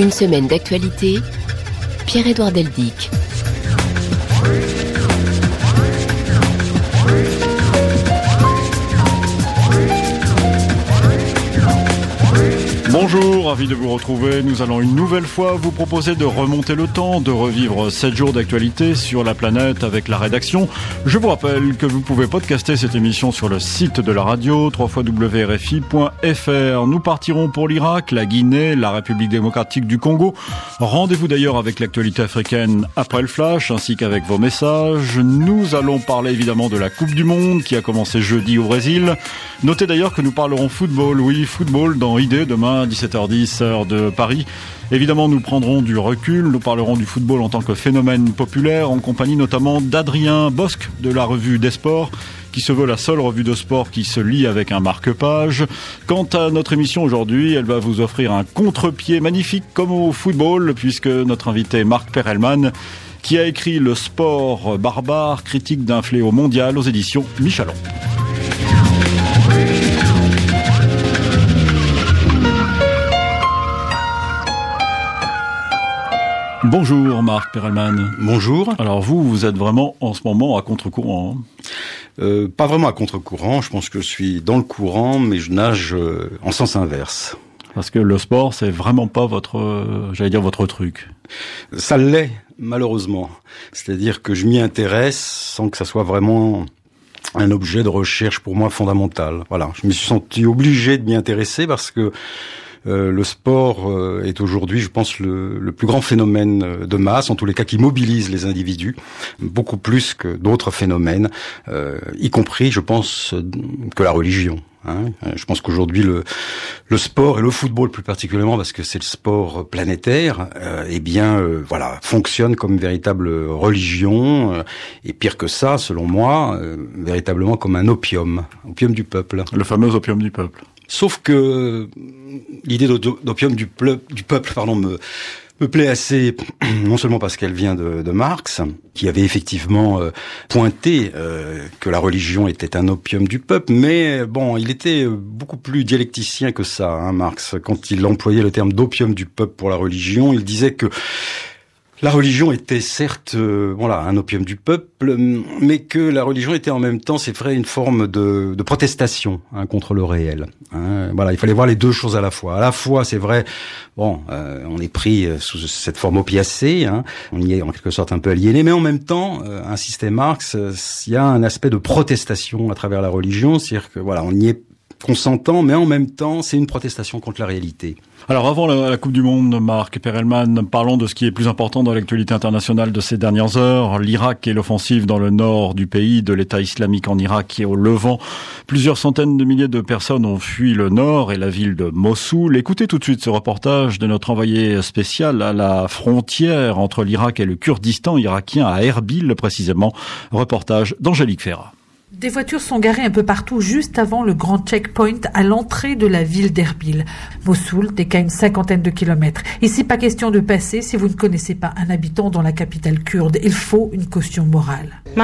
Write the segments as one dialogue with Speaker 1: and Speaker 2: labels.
Speaker 1: Une semaine d'actualité, Pierre-Édouard Deldic.
Speaker 2: Bonjour, ravi de vous retrouver. Nous allons une nouvelle fois vous proposer de remonter le temps, de revivre 7 jours d'actualité sur la planète avec la rédaction. Je vous rappelle que vous pouvez podcaster cette émission sur le site de la radio, www.rfi.fr. Nous partirons pour l'Irak, la Guinée, la République démocratique du Congo. Rendez-vous d'ailleurs avec l'actualité africaine après le flash, ainsi qu'avec vos messages. Nous allons parler évidemment de la Coupe du Monde qui a commencé jeudi au Brésil. Notez d'ailleurs que nous parlerons football, oui, football dans ID demain 17h10 heure de Paris. Évidemment, nous prendrons du recul, nous parlerons du football en tant que phénomène populaire, en compagnie notamment d'Adrien Bosc de la revue des Sports, qui se veut la seule revue de sport qui se lit avec un marque-page. Quant à notre émission aujourd'hui, elle va vous offrir un contre-pied magnifique comme au football, puisque notre invité Marc Perelman, qui a écrit Le sport barbare, critique d'un fléau mondial aux éditions Michalon. Bonjour Marc Perelman.
Speaker 3: Bonjour.
Speaker 2: Alors vous êtes vraiment en ce moment à contre-courant.
Speaker 3: Pas vraiment à contre-courant, je pense que je suis dans le courant, mais je nage en sens inverse.
Speaker 2: Parce que le sport, c'est vraiment pas votre truc.
Speaker 3: Ça l'est, malheureusement. C'est-à-dire que je m'y intéresse sans que ça soit vraiment un objet de recherche pour moi fondamental. Voilà, je me suis senti obligé de m'y intéresser parce que le sport est aujourd'hui, je pense, le plus grand phénomène de masse, en tous les cas qui mobilise les individus, beaucoup plus que d'autres phénomènes, y compris, je pense, que la religion. Je pense qu'aujourd'hui le sport et le football plus particulièrement, parce que c'est le sport planétaire, fonctionne comme une véritable religion, et pire que ça, selon moi, véritablement comme un opium du peuple.
Speaker 2: Le fameux opium du peuple.
Speaker 3: Sauf que l'idée d'opium du peuple, me plaît assez, non seulement parce qu'elle vient de Marx, qui avait effectivement pointé que la religion était un opium du peuple, mais bon, il était beaucoup plus dialecticien que ça, Marx. Quand il employait le terme d'opium du peuple pour la religion, il disait que la religion était certes un opium du peuple, mais que la religion était en même temps, c'est vrai, une forme de protestation contre le réel. Il fallait voir les deux choses à la fois. À la fois, c'est vrai, on est pris sous cette forme opiacée, on y est en quelque sorte un peu aliéné, mais en même temps, insistait Marx, il y a un aspect de protestation à travers la religion, c'est-à-dire que on y est consentant, mais en même temps, c'est une protestation contre la réalité.
Speaker 2: Alors avant la Coupe du Monde, Marc Perelman, parlons de ce qui est plus important dans l'actualité internationale de ces dernières heures. L'Irak et l'offensive dans le nord du pays, de l'État islamique en Irak et au Levant. Plusieurs centaines de milliers de personnes ont fui le nord et la ville de Mossoul. Écoutez tout de suite ce reportage de notre envoyé spécial à la frontière entre l'Irak et le Kurdistan irakien, à Erbil précisément. Reportage d'Angélique Ferrat.
Speaker 4: Des voitures sont garées un peu partout juste avant le grand checkpoint à l'entrée de la ville d'Erbil. Mossoul n'est qu'à une 50aine de kilomètres. Ici, pas question de passer si vous ne connaissez pas un habitant dans la capitale kurde. Il faut une caution morale.
Speaker 5: Il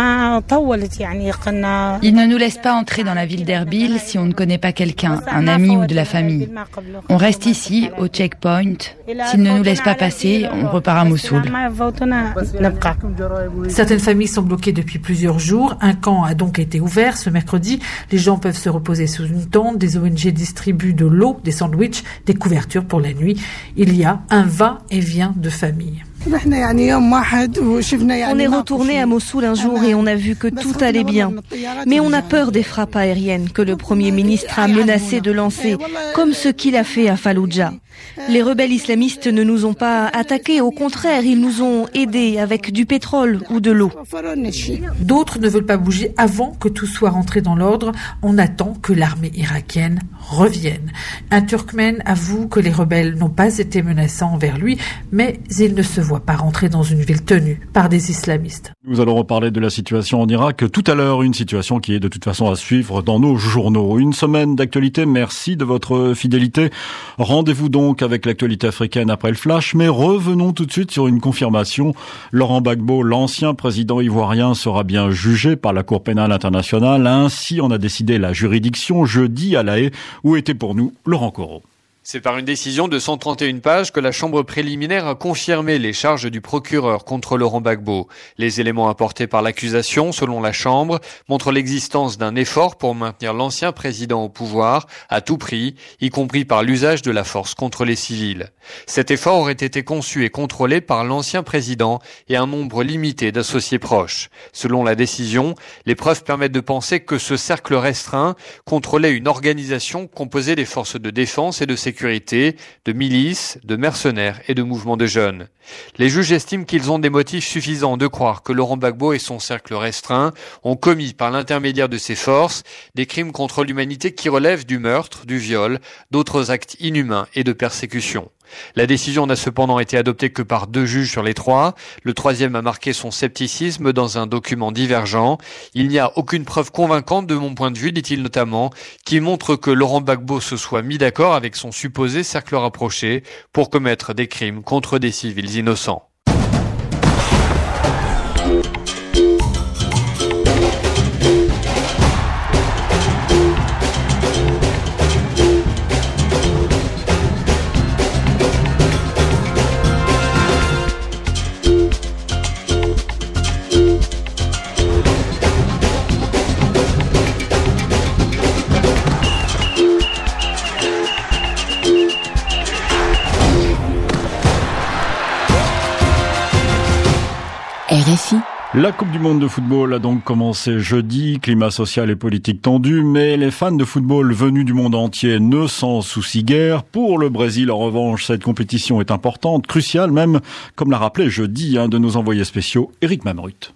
Speaker 5: ne nous laisse pas entrer dans la ville d'Erbil si on ne connaît pas quelqu'un, un ami ou de la famille. On reste ici, au checkpoint. S'il ne nous laisse pas passer, on repart à Mossoul.
Speaker 4: Certaines familles sont bloquées depuis plusieurs jours. Un camp a donc été ouvert ce mercredi. Les gens peuvent se reposer sous une tente. Des ONG distribuent de l'eau, des sandwichs, des couvertures pour la nuit. Il y a un va-et-vient de famille.
Speaker 6: On est retourné à Mossoul un jour et on a vu que tout allait bien. Mais on a peur des frappes aériennes que le Premier ministre a menacé de lancer, comme ce qu'il a fait à Fallujah. Les rebelles islamistes ne nous ont pas attaqués, au contraire, ils nous ont aidés avec du pétrole ou de l'eau.
Speaker 4: D'autres ne veulent pas bouger avant que tout soit rentré dans l'ordre. On attend que l'armée irakienne revienne. Un Turkmène avoue que les rebelles n'ont pas été menaçants envers lui, mais il ne se voit pas rentrer dans une ville tenue par des islamistes.
Speaker 2: Nous allons reparler de la situation en Irak tout à l'heure, une situation qui est de toute façon à suivre dans nos journaux. Une semaine d'actualité, merci de votre fidélité. Rendez-vous donc avec l'actualité africaine après le flash, mais revenons tout de suite sur une confirmation. Laurent Gbagbo, l'ancien président ivoirien, sera bien jugé par la Cour pénale internationale. Ainsi en a décidé la juridiction jeudi à La Haye, où était pour nous Laurent Corot.
Speaker 7: C'est par une décision de 131 pages que la chambre préliminaire a confirmé les charges du procureur contre Laurent Gbagbo. Les éléments apportés par l'accusation, selon la chambre, montrent l'existence d'un effort pour maintenir l'ancien président au pouvoir à tout prix, y compris par l'usage de la force contre les civils. Cet effort aurait été conçu et contrôlé par l'ancien président et un nombre limité d'associés proches. Selon la décision, les preuves permettent de penser que ce cercle restreint contrôlait une organisation composée des forces de défense et de sécurité, de milices, de mercenaires et de mouvements de jeunes. Les juges estiment qu'ils ont des motifs suffisants de croire que Laurent Gbagbo et son cercle restreint ont commis par l'intermédiaire de ces forces des crimes contre l'humanité qui relèvent du meurtre, du viol, d'autres actes inhumains et de persécution. La décision n'a cependant été adoptée que par 2 juges sur les 3. Le 3e a marqué son scepticisme dans un document divergent. Il n'y a aucune preuve convaincante de mon point de vue, dit-il notamment, qui montre que Laurent Gbagbo se soit mis d'accord avec son supposé cercle rapproché pour commettre des crimes contre des civils innocents.
Speaker 1: RFI.
Speaker 2: La Coupe du Monde de football a donc commencé jeudi, climat social et politique tendu, mais les fans de football venus du monde entier ne s'en soucient guère. Pour le Brésil, en revanche, cette compétition est importante, cruciale même, comme l'a rappelé jeudi un de nos envoyés spéciaux, Eric Mamrut.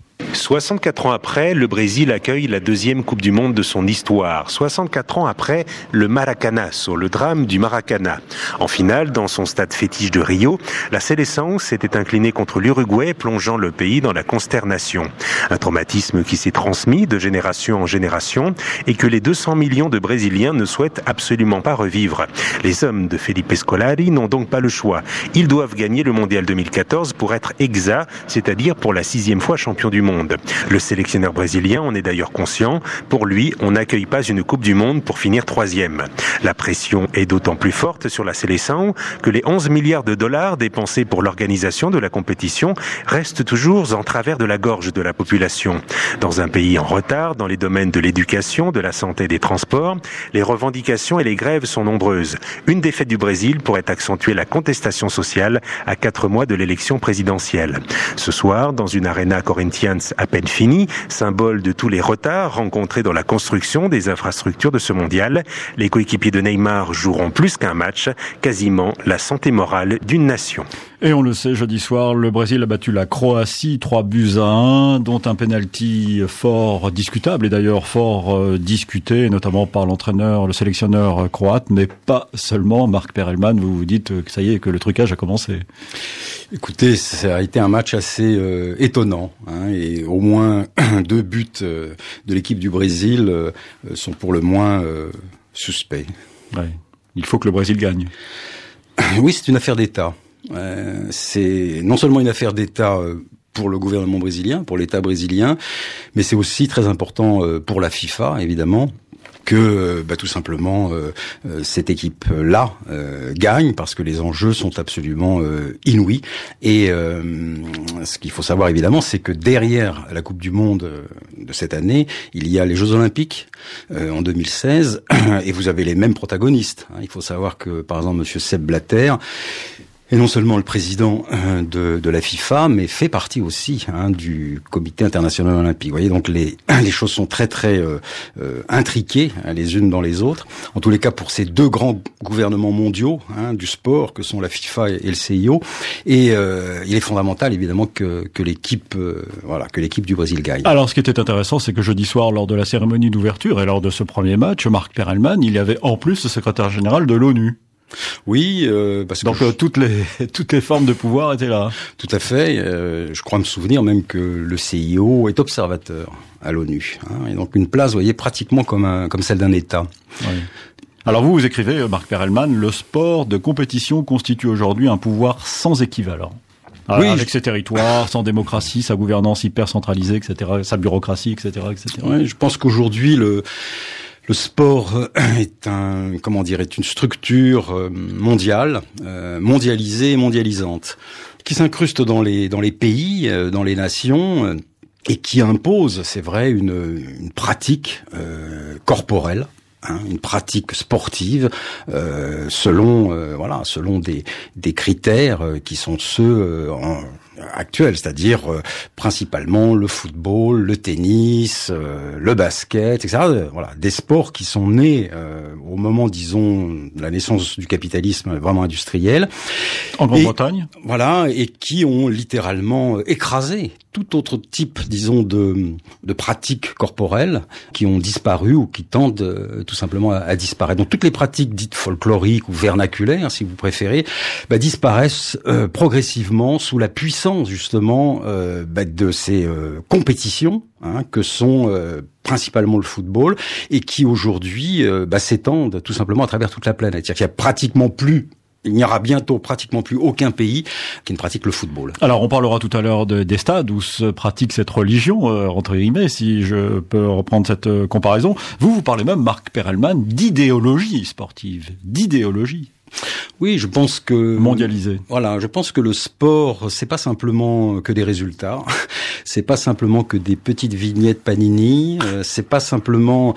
Speaker 8: 64 ans après, le Brésil accueille la 2e Coupe du Monde de son histoire. 64 ans après le Maracanazo, le drame du Maracana. En finale, dans son stade fétiche de Rio, la sélection s'était inclinée contre l'Uruguay, plongeant le pays dans la consternation. Un traumatisme qui s'est transmis de génération en génération et que les 200 millions de Brésiliens ne souhaitent absolument pas revivre. Les hommes de Felipe Scolari n'ont donc pas le choix. Ils doivent gagner le Mondial 2014 pour être exact, c'est-à-dire pour la 6e fois champion du monde. Le sélectionneur brésilien en est d'ailleurs conscient. Pour lui, on n'accueille pas une Coupe du Monde pour finir 3e. La pression est d'autant plus forte sur la sélection que les 11 milliards de dollars dépensés pour l'organisation de la compétition restent toujours en travers de la gorge de la population. Dans un pays en retard dans les domaines de l'éducation, de la santé et des transports, les revendications et les grèves sont nombreuses. Une défaite du Brésil pourrait accentuer la contestation sociale à 4 mois de l'élection présidentielle. Ce soir, dans une arena Corinthians à peine finie, symbole de tous les retards rencontrés dans la construction des infrastructures de ce mondial, les coéquipiers de Neymar joueront plus qu'un match, quasiment la santé morale d'une nation.
Speaker 2: Et on le sait, jeudi soir, le Brésil a battu la Croatie 3-1, dont un penalty fort discutable et d'ailleurs fort discuté, notamment par l'entraîneur, le sélectionneur croate, mais pas seulement. Marc Perelman, vous vous dites que ça y est, que le trucage a commencé.
Speaker 3: Écoutez, ça a été un match assez étonnant, et au moins 2 buts de l'équipe du Brésil sont pour le moins suspects.
Speaker 2: Ouais. Il faut que le Brésil gagne.
Speaker 3: Oui, c'est une affaire d'État. C'est non seulement une affaire d'État pour le gouvernement brésilien, pour l'État brésilien, mais c'est aussi très important pour la FIFA, évidemment, que tout simplement cette équipe-là gagne, parce que les enjeux sont absolument inouïs. Et ce qu'il faut savoir évidemment, c'est que derrière la Coupe du Monde de cette année, il y a les Jeux Olympiques en 2016, et vous avez les mêmes protagonistes. Il faut savoir que par exemple Monsieur Sepp Blatter est non seulement le président de la FIFA, mais fait partie aussi du Comité international olympique. Vous voyez, donc les choses sont très très intriquées les unes dans les autres. En tous les cas, pour ces 2 grands gouvernements mondiaux du sport que sont la FIFA et le CIO, et il est fondamental évidemment que l'équipe du Brésil gagne.
Speaker 2: Alors, ce qui était intéressant, c'est que jeudi soir, lors de la cérémonie d'ouverture et lors de ce premier match, Marc Perelman, il y avait en plus le secrétaire général de l'ONU.
Speaker 3: Oui, parce
Speaker 2: donc
Speaker 3: que
Speaker 2: toutes les formes de pouvoir étaient là.
Speaker 3: Tout à fait. Je crois me souvenir même que le CIO est observateur à l'ONU, et donc une place, vous voyez, pratiquement comme celle d'un État.
Speaker 2: Oui. Alors vous écrivez, Marc Perelman, le sport de compétition constitue aujourd'hui un pouvoir sans équivalent. Oui, avec ses territoires, sans démocratie, sa gouvernance hyper centralisée, etc., sa bureaucratie, etc., etc.
Speaker 3: Oui, je pense qu'aujourd'hui Le sport est une structure mondiale, mondialisée et mondialisante, qui s'incruste dans les pays, dans les nations, et qui impose, c'est vrai, une pratique corporelle, une pratique sportive selon des critères qui sont ceux actuels, c'est-à-dire principalement le football, le tennis, le basket, etc. Voilà, des sports qui sont nés au moment, disons, de la naissance du capitalisme vraiment industriel.
Speaker 2: En Grande-Bretagne.
Speaker 3: Voilà, et qui ont littéralement écrasé tout autre type, disons, de pratiques corporelles qui ont disparu ou qui tendent tout simplement à disparaître. Donc toutes les pratiques dites folkloriques ou vernaculaires, si vous préférez, disparaissent progressivement sous la puissance justement de ces compétitions que sont principalement le football et qui aujourd'hui s'étendent tout simplement à travers toute la planète. C'est-à-dire qu'il n'y aura bientôt pratiquement plus aucun pays qui ne pratique le football.
Speaker 2: Alors, on parlera tout à l'heure des stades où se pratique cette religion, entre guillemets, si je peux reprendre cette comparaison. Vous parlez même, Marc Perelman, d'idéologie sportive, d'idéologie.
Speaker 3: Oui, je pense que
Speaker 2: mondialisé.
Speaker 3: Voilà, je pense que le sport, c'est pas simplement que des résultats, c'est pas simplement que des petites vignettes Panini, c'est pas simplement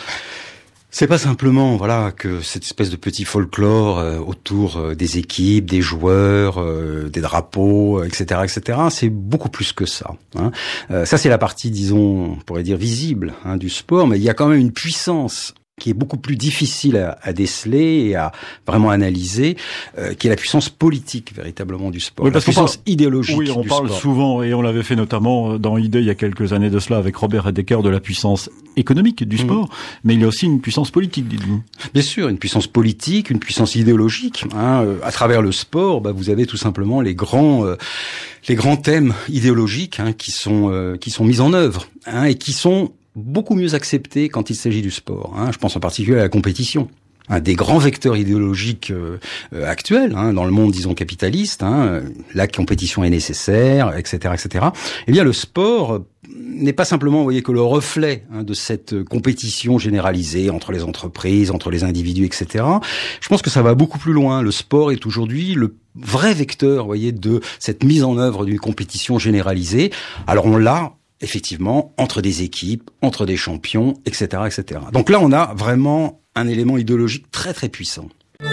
Speaker 3: voilà que cette espèce de petit folklore autour des équipes, des joueurs, des drapeaux, etc., etc. C'est beaucoup plus que ça. Ça, c'est la partie, disons, on pourrait dire visible du sport, mais il y a quand même une puissance qui est beaucoup plus difficile à déceler et à vraiment analyser, qui est la puissance politique véritablement du sport, la puissance idéologique du sport.
Speaker 2: Oui, on parle souvent, et on l'avait fait notamment dans Idée il y a quelques années de cela avec Robert Hedeker, de la puissance économique du sport, mais il y a aussi une puissance politique, dites-vous.
Speaker 3: Bien sûr, une puissance politique, une puissance idéologique. À travers le sport, vous avez tout simplement les grands thèmes idéologiques qui sont mis en œuvre et qui sont beaucoup mieux accepté quand il s'agit du sport. Je pense en particulier à la compétition. Un des grands vecteurs idéologiques actuels dans le monde, disons, capitaliste, la compétition est nécessaire, etc., etc. Eh bien, le sport n'est pas simplement, vous voyez, que le reflet de cette compétition généralisée entre les entreprises, entre les individus, etc. Je pense que ça va beaucoup plus loin. Le sport est aujourd'hui le vrai vecteur, vous voyez, de cette mise en œuvre d'une compétition généralisée. Alors on l'a effectivement entre des équipes, entre des champions, etc., etc. Donc là, on a vraiment un élément idéologique très très puissant.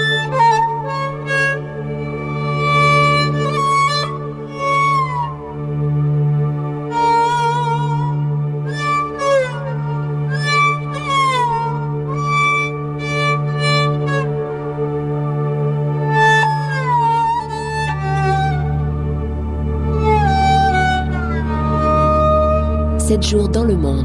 Speaker 1: 7 jours dans le monde.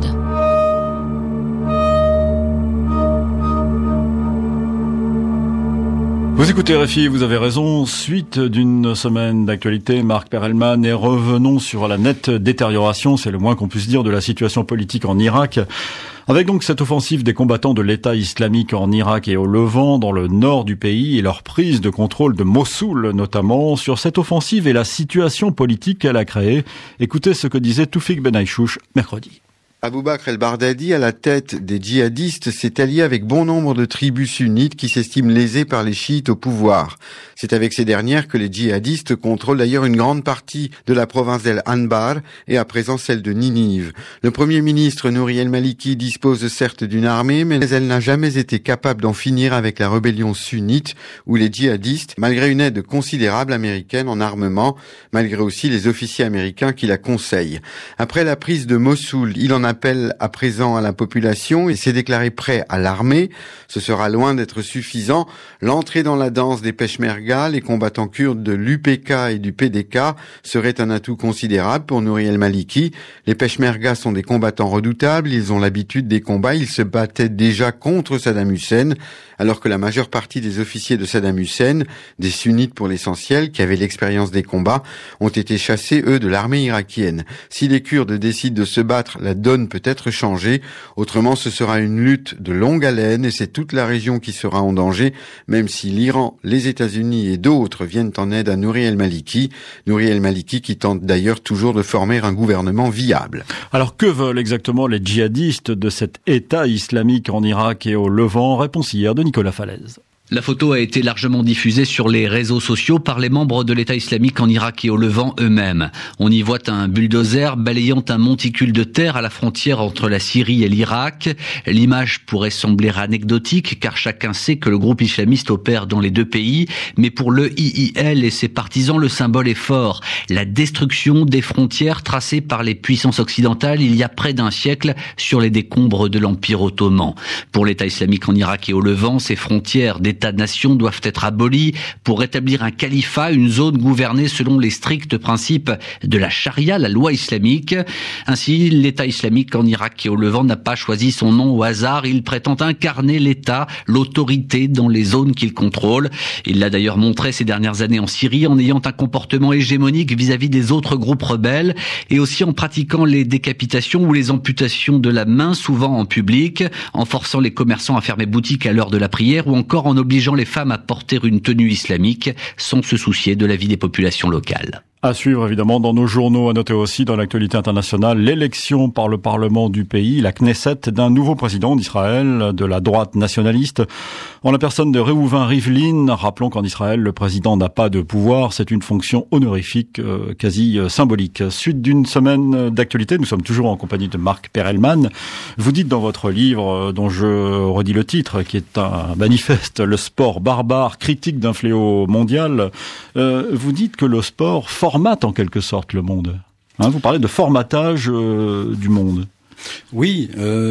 Speaker 2: Vous écoutez RFI, vous avez raison. Suite d'une semaine d'actualité, Marc Perelman, et revenons sur la nette détérioration, c'est le moins qu'on puisse dire, de la situation politique en Irak. Avec donc cette offensive des combattants de l'État islamique en Irak et au Levant, dans le nord du pays, et leur prise de contrôle de Mossoul notamment. Sur cette offensive et la situation politique qu'elle a créée, écoutez ce que disait Toufik Ben Aïchouch mercredi.
Speaker 9: Abou Bakr el-Baghdadi, à la tête des djihadistes, s'est allié avec bon nombre de tribus sunnites qui s'estiment lésées par les chiites au pouvoir. C'est avec ces dernières que les djihadistes contrôlent d'ailleurs une grande partie de la province d'El-Anbar et à présent celle de Ninive. Le premier ministre Nouri el-Maliki dispose certes d'une armée, mais elle n'a jamais été capable d'en finir avec la rébellion sunnite où les djihadistes, malgré une aide considérable américaine en armement, malgré aussi les officiers américains qui la conseillent. Après la prise de Mossoul, il en appelle à présent à la population et s'est déclaré prêt à l'armée. Ce sera loin d'être suffisant. L'entrée dans la danse des Peshmerga, les combattants kurdes de l'UPK et du PDK, serait un atout considérable pour Nouri el-Maliki. Les Peshmerga sont des combattants redoutables, ils ont l'habitude des combats, ils se battaient déjà contre Saddam Hussein, alors que la majeure partie des officiers de Saddam Hussein, des sunnites pour l'essentiel, qui avaient l'expérience des combats, ont été chassés, eux, de l'armée irakienne. Si les Kurdes décident de se battre, la donne donne peut être changée. Autrement, ce sera une lutte de longue haleine et c'est toute la région qui sera en danger, même si l'Iran, les États-Unis et d'autres viennent en aide à Nouri el-Maliki. Nouri el-Maliki qui tente d'ailleurs toujours de former un gouvernement viable.
Speaker 2: Alors que veulent exactement les djihadistes de cet État islamique en Irak et au Levant? Réponse hier de Nicolas Falaise.
Speaker 10: La photo a été largement diffusée sur les réseaux sociaux par les membres de l'État islamique en Irak et au Levant eux-mêmes. On y voit un bulldozer balayant un monticule de terre à la frontière entre la Syrie et l'Irak. L'image pourrait sembler anecdotique car chacun sait que le groupe islamiste opère dans les deux pays. Mais pour le IIL et ses partisans, le symbole est fort. La destruction des frontières tracées par les puissances occidentales il y a près d'un siècle sur les décombres de l'Empire ottoman. Pour l'État islamique en Irak et au Levant, ces frontières d'États-nations doivent être abolies pour rétablir un califat, une zone gouvernée selon les stricts principes de la charia, la loi islamique. Ainsi, l'État islamique en Irak et au Levant n'a pas choisi son nom au hasard. Il prétend incarner l'État, l'autorité dans les zones qu'il contrôle. Il l'a d'ailleurs montré ces dernières années en Syrie en ayant un comportement hégémonique vis-à-vis des autres groupes rebelles et aussi en pratiquant les décapitations ou les amputations de la main, souvent en public, en forçant les commerçants à fermer boutique à l'heure de la prière ou encore en obligeant les femmes à porter une tenue islamique sans se soucier de la vie des populations locales.
Speaker 2: À suivre évidemment dans nos journaux, à noter aussi dans l'actualité internationale l'élection par le Parlement du pays, la Knesset, d'un nouveau président d'Israël, de la droite nationaliste, en la personne de Reuven Rivlin. Rappelons qu'en Israël, le président n'a pas de pouvoir, c'est une fonction honorifique, quasi symbolique. Suite d'une semaine d'actualité, nous sommes toujours en compagnie de Marc Perelman. Vous dites dans votre livre, dont je redis le titre, qui est un manifeste, le sport barbare, critique d'un fléau mondial, vous dites que le sport formate en quelque sorte le monde. Vous parlez de formatage du monde.
Speaker 3: Oui,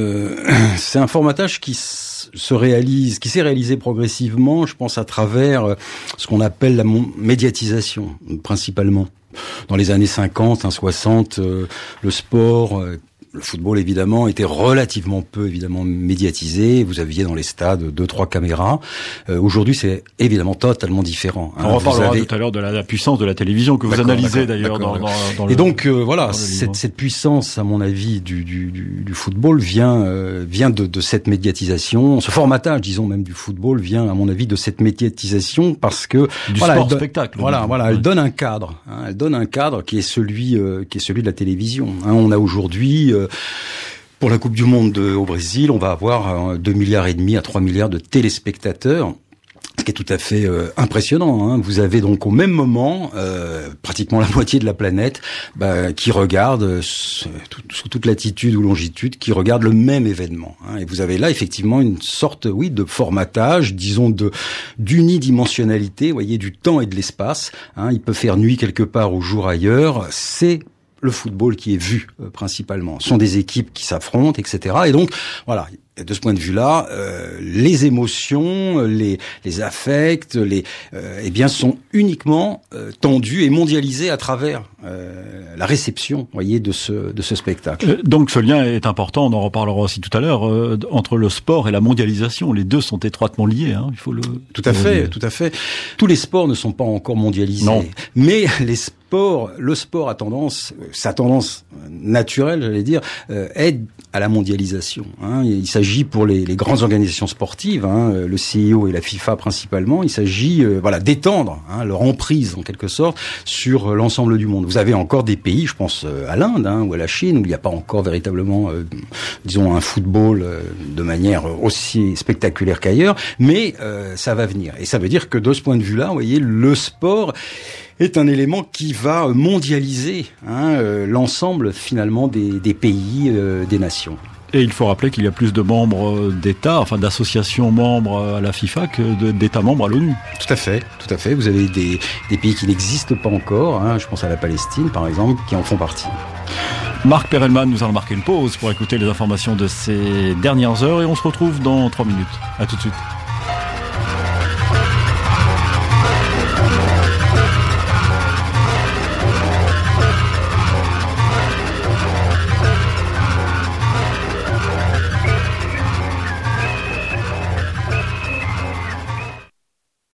Speaker 3: c'est un formatage qui s'est réalisé progressivement, je pense, à travers ce qu'on appelle la médiatisation, principalement. Dans les années 50, 60, le sport... Le football, évidemment, était relativement peu, médiatisé. Vous aviez dans les stades 2-3 caméras. Aujourd'hui, c'est évidemment totalement différent.
Speaker 2: On reparlera tout à l'heure de la puissance de la télévision que vous analysez d'ailleurs dans le...
Speaker 3: Et donc, voilà, cette puissance, à mon avis, du football vient de cette médiatisation. Ce formatage, disons même, du football vient, à mon avis, de cette médiatisation parce que...
Speaker 2: Du sport-spectacle.
Speaker 3: Elle donne un cadre. Elle donne un cadre qui est celui de la télévision. On a aujourd'hui... Pour la Coupe du Monde au Brésil, on va avoir 2,5 milliards à 3 milliards de téléspectateurs. Ce qui est tout à fait impressionnant. Vous avez donc au même moment pratiquement la moitié de la planète qui regarde sous toute latitude ou longitude, qui regarde le même événement. Et vous avez là effectivement une sorte, de formatage, disons d'unidimensionnalité, voyez, du temps et de l'espace. Il peut faire nuit quelque part ou jour ailleurs. C'est le football qui est vu principalement. Ce sont des équipes qui s'affrontent, etc. Et donc, voilà, de ce point de vue-là, les émotions, les affects, sont uniquement tendus et mondialisés à travers la réception, voyez, de ce spectacle.
Speaker 2: Donc ce lien est important, on en reparlera aussi tout à l'heure, entre le sport et la mondialisation. Les deux sont étroitement liés, il faut le...
Speaker 3: Tout à fait. Tous les sports ne sont pas encore mondialisés.
Speaker 2: Non.
Speaker 3: Mais le sport a sa tendance naturelle, j'allais dire, aide à la mondialisation. Il s'agit pour les grandes organisations sportives, le CIO et la FIFA principalement, il s'agit d'étendre leur emprise en quelque sorte sur l'ensemble du monde. Vous avez encore des pays, je pense à l'Inde ou à la Chine, où il n'y a pas encore véritablement, un football de manière aussi spectaculaire qu'ailleurs, mais ça va venir. Et ça veut dire que de ce point de vue-là, vous voyez, le sport est un élément qui va mondialiser l'ensemble finalement des pays, des nations.
Speaker 2: Et il faut rappeler qu'il y a plus de membres d'États, d'associations membres à la FIFA que d'États membres à l'ONU.
Speaker 3: Tout à fait. Vous avez des pays qui n'existent pas encore, je pense à la Palestine par exemple, qui en font partie.
Speaker 2: Marc Perelman, nous allons marquer une pause pour écouter les informations de ces dernières heures et on se retrouve dans 3 minutes. À tout de suite.